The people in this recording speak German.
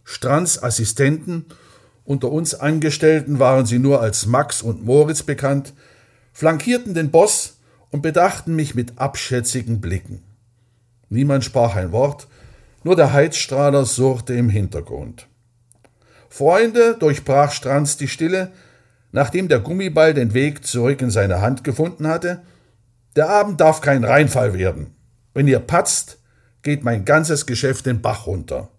Strands Assistenten, unter uns Angestellten waren sie nur als Max und Moritz bekannt, flankierten den Boss und bedachten mich mit abschätzigen Blicken. Niemand sprach ein Wort, nur der Heizstrahler surrte im Hintergrund. Freunde, durchbrach Strands die Stille, nachdem der Gummiball den Weg zurück in seine Hand gefunden hatte. Der Abend darf kein Reinfall werden. Wenn ihr patzt, geht mein ganzes Geschäft den Bach runter.